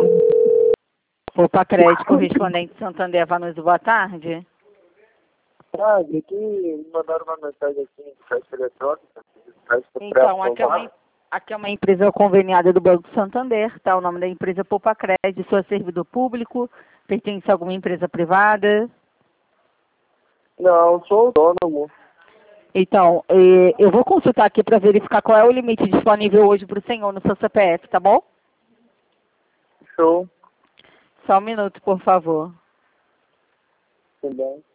Opa, crédito correspondente Santander Vanuso, boa tarde. Ah, vi que me mandaram uma mensagem aqui de caixa eletrônica. Então, aqui é uma empresa conveniada do Banco Santander, tá? O nome da empresa é Poupa Crédito, sou servidor público, pertence a alguma empresa privada? Não, sou autônomo. Então, eu vou consultar aqui para verificar qual é o limite disponível hoje para o senhor no seu CPF, tá bom? Show. Só um minuto, por favor. Tudo bem.